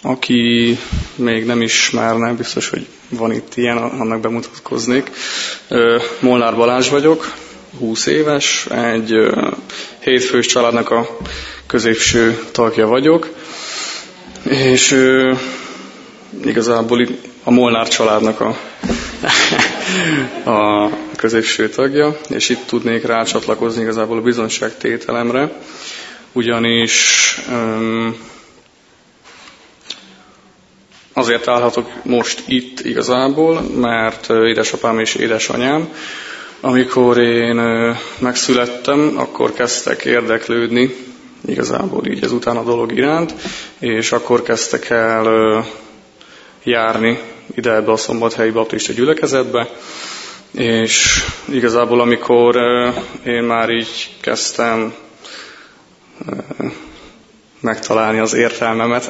Aki még nem ismerne, biztos, hogy van itt ilyen, annak bemutatkoznék. Molnár Balázs vagyok, 20 éves, egy hétfős családnak a középső tagja vagyok, és igazából a Molnár családnak a középső tagja, és itt tudnék rácsatlakozni igazából a bizonyságtételemre, ugyanis azért állhatok most itt igazából, mert édesapám és édesanyám, amikor én megszülettem, akkor kezdtek érdeklődni igazából így ezután a dolog iránt, és akkor kezdtek el járni ide ebbe a Szombathelyi Baptista gyülekezetbe, és igazából amikor én már így kezdtem megtalálni az értelmemet,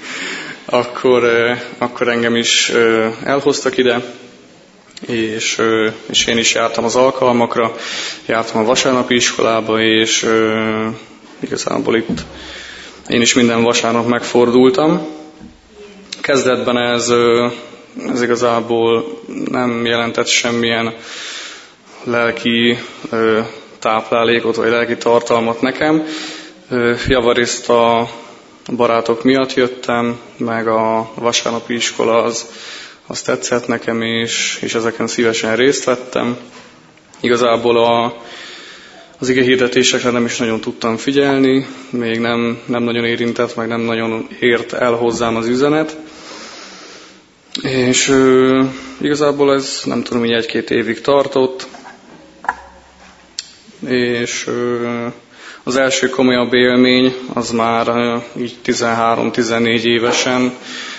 akkor engem is elhoztak ide, és én is jártam az alkalmakra, jártam a vasárnapi iskolába, és igazából itt én is minden vasárnap megfordultam. Kezdetben ez igazából nem jelentett semmilyen lelki táplálékot, vagy lelki tartalmat nekem. Javarészt a barátok miatt jöttem, meg a vasárnapi iskola az tetszett nekem, és ezeken szívesen részt vettem. Igazából az igehirdetésekre nem is nagyon tudtam figyelni, még nem nagyon érintett, meg nem nagyon ért el hozzám az üzenet. És igazából ez nem tudom, így 1-2 évig tartott, és az első komolyabb élmény az már így 13-14 évesen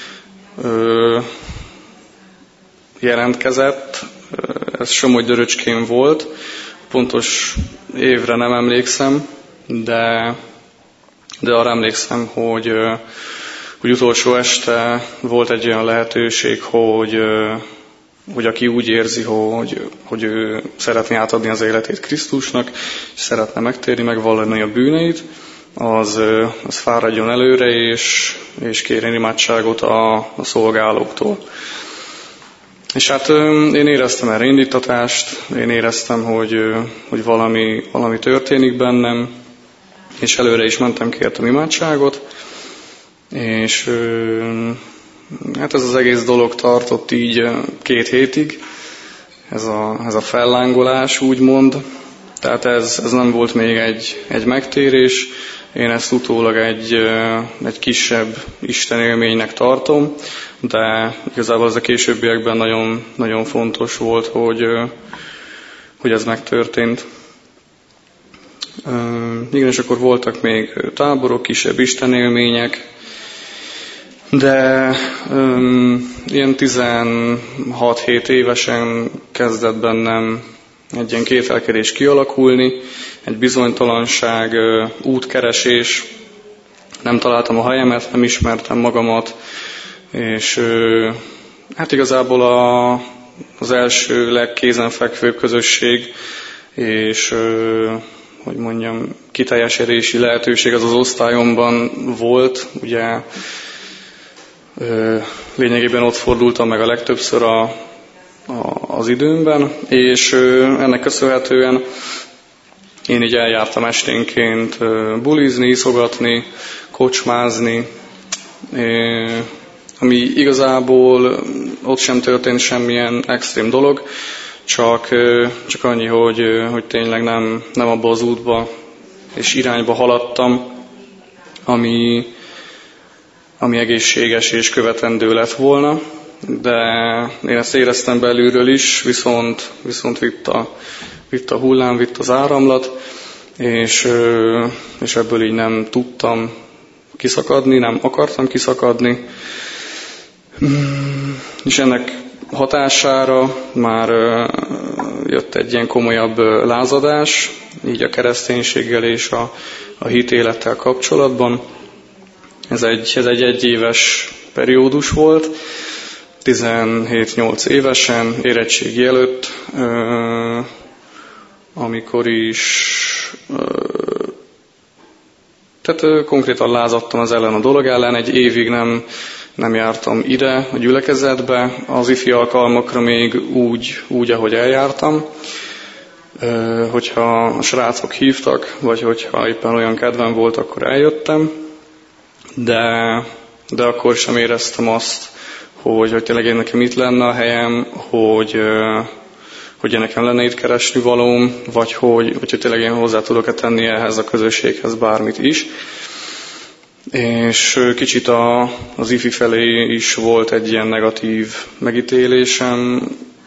jelentkezett. Ez Somogy-Döröcskén volt. Pontos évre nem emlékszem, de arra emlékszem, hogy utolsó este volt egy olyan lehetőség, hogy aki úgy érzi, hogy ő szeretné átadni az életét Krisztusnak, és szeretne megtérni, megvallani a bűneit, az fáradjon előre, és kérjen imádságot a szolgálóktól. És hát én éreztem erre indítatást, én éreztem, hogy valami történik bennem, és előre is mentem, kértem imádságot, és hát ez az egész dolog tartott így 2 hétig, ez a fellángolás úgymond, tehát ez nem volt még egy megtérés, én ezt utólag egy kisebb istenélménynek tartom, de igazából ez a későbbiekben nagyon, nagyon fontos volt, hogy ez megtörtént. Igen, és akkor voltak még táborok, kisebb istenélmények, de ilyen 16-17 évesen kezdett bennem egy ilyen kételkedés kialakulni, egy bizonytalanság, útkeresés, nem találtam a helyemet, nem ismertem magamat, és hát igazából az első legkézenfekvőbb közösség, és hogy mondjam, kiteljesedési lehetőség az osztályomban volt, ugye lényegében ott fordultam meg a legtöbbször az időmben, és ennek köszönhetően én így eljártam esténként bulizni, iszogatni, kocsmázni, ami igazából ott sem történt semmilyen extrém dolog, csak annyi, hogy tényleg nem abba az útba és irányba haladtam, ami egészséges és követendő lett volna, de én ezt éreztem belülről is, viszont vitt a hullám, vitt az áramlat, és ebből így nem tudtam kiszakadni, nem akartam kiszakadni. És ennek hatására már jött egy ilyen komolyabb lázadás, így a kereszténységgel és a hitélettel kapcsolatban. Ez egy egyéves periódus volt, 17-8 évesen, érettségi előtt, amikor is tehát konkrétan lázadtam az ellen a dolog ellen, egy évig nem jártam ide a gyülekezetbe, az ifi alkalmakra még úgy ahogy eljártam. Hogyha a srácok hívtak, vagy hogyha éppen olyan kedvem volt, akkor eljöttem, de akkor sem éreztem azt, hogy tényleg én nekem itt lenne a helyem, hogy nekem lenne itt keresni valóm, vagy hogy tényleg én hozzá tudok-e tenni ehhez a közösséghez bármit is. És kicsit az ifi felé is volt egy ilyen negatív megítélésem.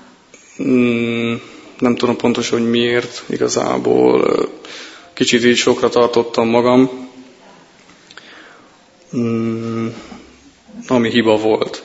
Nem tudom pontosan, hogy miért igazából. Kicsit így sokra tartottam magam, ami hiba volt.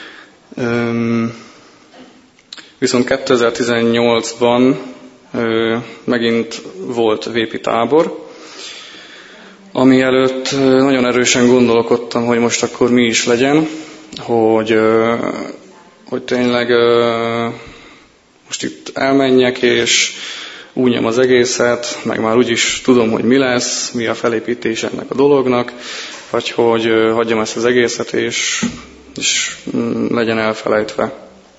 Viszont 2018-ban megint volt VP tábor, ami előtt nagyon erősen gondolkodtam, hogy most akkor mi is legyen, hogy tényleg most itt elmenjek, és unjam az egészet, meg már úgyis tudom, hogy mi lesz, mi a felépítés ennek a dolognak, vagy hogy hagyjam ezt az egészet, és legyen elfelejtve.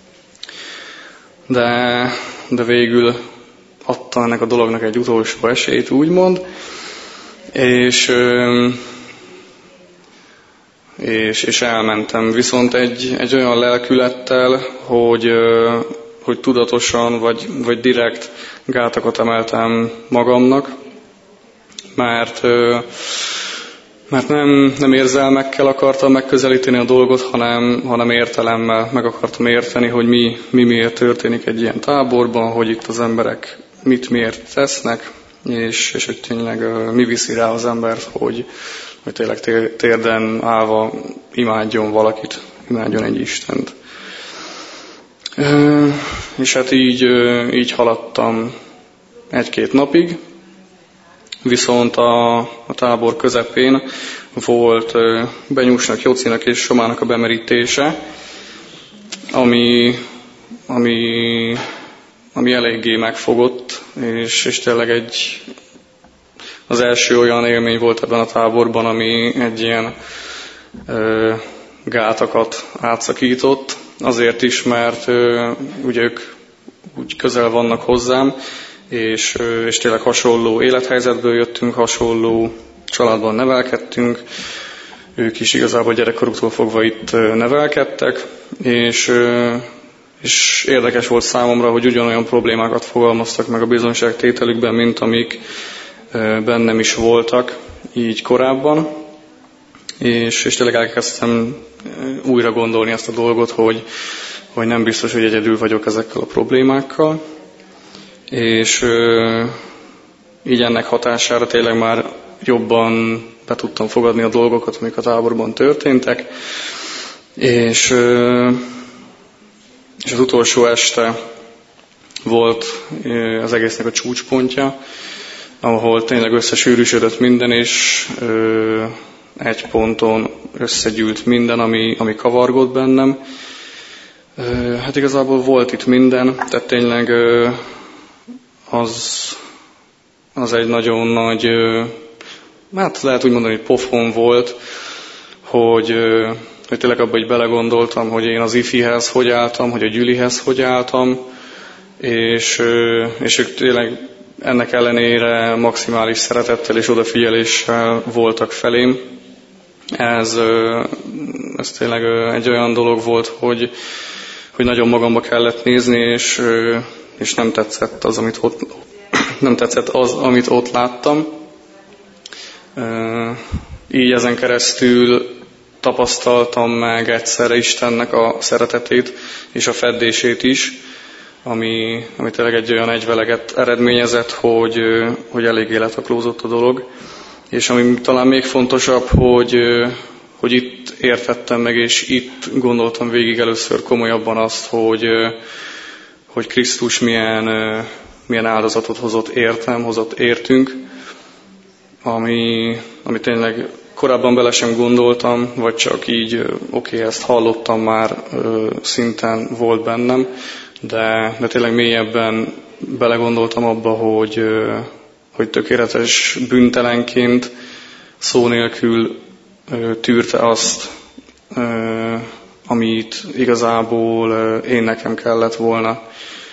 De végül adta ennek a dolognak egy utolsó esélyt, úgymond, és elmentem. Viszont egy olyan lelkülettel, hogy tudatosan vagy direkt gátakat emeltem magamnak, mert nem érzelmekkel akartam megközelíteni a dolgot, hanem értelemmel meg akartam érteni, hogy mi miért történik egy ilyen táborban, hogy itt az emberek miért tesznek, és hogy tényleg mi viszi rá az embert, hogy tényleg térden állva imádjon valakit, imádjon egy Istent. És hát így haladtam 1-2 napig, viszont a tábor közepén volt Benyúsnak, Jocinak és Somának a bemerítése, ami eléggé megfogott, és tényleg az első olyan élmény volt ebben a táborban, ami egy ilyen gátakat átszakított. Azért is, mert ugye ők úgy közel vannak hozzám, és tényleg hasonló élethelyzetből jöttünk, hasonló családban nevelkedtünk, ők is igazából gyerekkoruktól fogva itt nevelkedtek, és érdekes volt számomra, hogy ugyanolyan problémákat fogalmaztak meg a bizonyságtételükben, mint amik bennem is voltak így korábban, és tényleg elkezdtem újra gondolni ezt a dolgot, hogy nem biztos, hogy egyedül vagyok ezekkel a problémákkal, és így ennek hatására tényleg már jobban be tudtam fogadni a dolgokat, amik a táborban történtek, és az utolsó este volt az egésznek a csúcspontja, ahol tényleg összesűrűsödött minden, és egy ponton összegyűlt minden, ami kavargott bennem. Hát igazából volt itt minden, tehát tényleg az egy nagyon nagy, hát lehet úgy mondani, hogy pofon volt, hogy tényleg abban így belegondoltam, hogy én az ifihez hogy álltam, hogy a gyülihez hogy álltam, és ők tényleg ennek ellenére maximális szeretettel és odafigyeléssel voltak felém. Ez tényleg egy olyan dolog volt, hogy nagyon magamba kellett nézni, és nem tetszett az, amit ott láttam. Így ezen keresztül tapasztaltam meg egyszerre Istennek a szeretetét és a feddését is, ami tényleg egy olyan egyveleget eredményezett, hogy eléggé letaklózott a dolog. És ami talán még fontosabb, hogy itt értettem meg, és itt gondoltam végig először komolyabban azt, hogy Krisztus milyen áldozatot hozott értünk, ami tényleg korábban bele sem gondoltam, vagy csak így, ezt hallottam már, szinten volt bennem, de tényleg mélyebben belegondoltam abba, hogy tökéletes bűntelenként szó nélkül tűrte azt, amit igazából én nekem kellett volna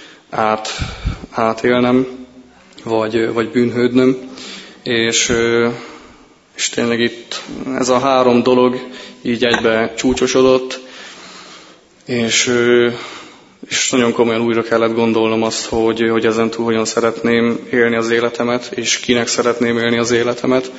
átélnem, vagy bűnhődnöm. És tényleg itt ez a 3 dolog így egybe csúcsosodott, és nagyon komolyan újra kellett gondolnom azt, hogy ezentúl hogyan szeretném élni az életemet, és kinek szeretném élni az életemet.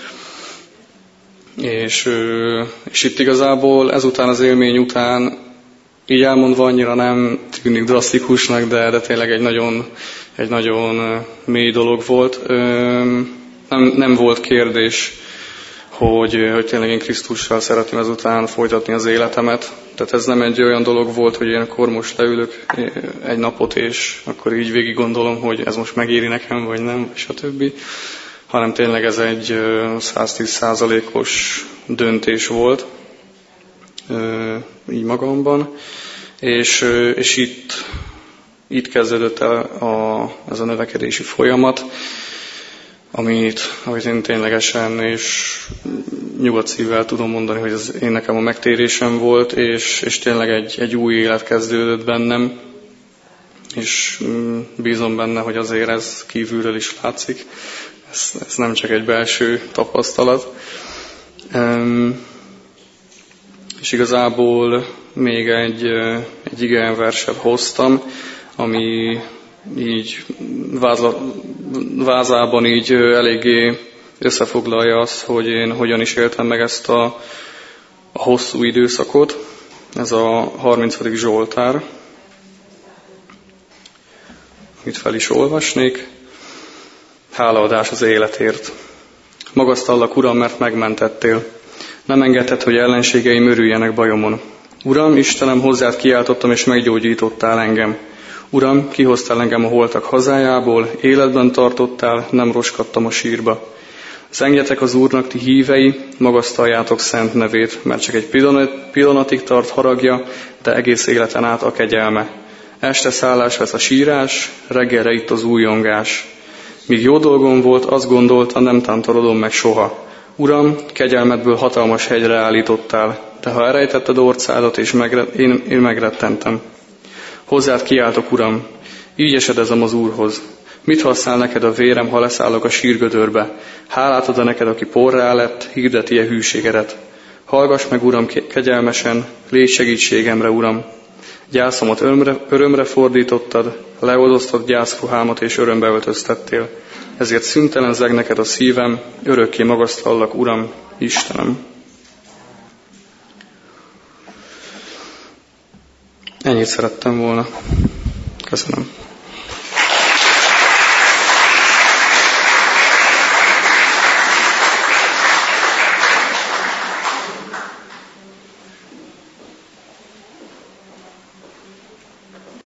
És itt igazából ezután az élmény után, így elmondva annyira nem tűnik drasztikusnak, de tényleg egy nagyon mély dolog volt. Nem volt kérdés, hogy tényleg én Krisztussal szeretném ezután folytatni az életemet. Tehát ez nem egy olyan dolog volt, hogy én akkor most leülök egy napot, és akkor így végig gondolom, hogy ez most megéri nekem, vagy nem, stb. Hanem tényleg ez egy 110%-os döntés volt így magamban. És itt kezdődött el ez a növekedési folyamat, amit én ténylegesen és nyugodt szívvel tudom mondani, hogy ez nekem a megtérésem volt, és tényleg egy új élet kezdődött bennem, és bízom benne, hogy azért ez kívülről is látszik. Ez nem csak egy belső tapasztalat. És igazából még egy igeverset hoztam, ami így vázában így eléggé összefoglalja azt, hogy én hogyan is éltem meg ezt a hosszú időszakot. Ez a 30. Zsoltár, amit fel is olvasnék. Hálaadás az életért. Magasztallak, Uram, mert megmentettél. Nem engedted, hogy ellenségeim örüljenek bajomon. Uram, Istenem, hozzád kiáltottam, és meggyógyítottál engem. Uram, kihoztál engem a holtak hazájából, életben tartottál, nem roskadtam a sírba. Zengjetek az Úrnak, ti hívei, magasztaljátok szent nevét, mert csak egy pillanatig tart haragja, de egész életen át a kegyelme. Este szállás vesz a sírás, reggelre itt az újongás. Míg jó dolgom volt, azt gondolta, nem tántorodom meg soha. Uram, kegyelmedből hatalmas hegyre állítottál, de ha elrejtetted orcádat, és én megrettentem. Hozzád kiáltok, Uram, így esedezem az Úrhoz. Mit használ neked a vérem, ha leszállok a sírgödörbe? Hálát ad neked, aki porrá lett, hirdeti-e hűségedet. Hallgass meg, Uram, kegyelmesen, légy segítségemre, Uram. Gyászomat örömre fordítottad, leoldoztad gyászruhámat, és örömbe öltöztettél. Ezért szüntelen zeg neked a szívem, örökké magasztallak, Uram, Istenem. Ennyit szerettem volna. Köszönöm.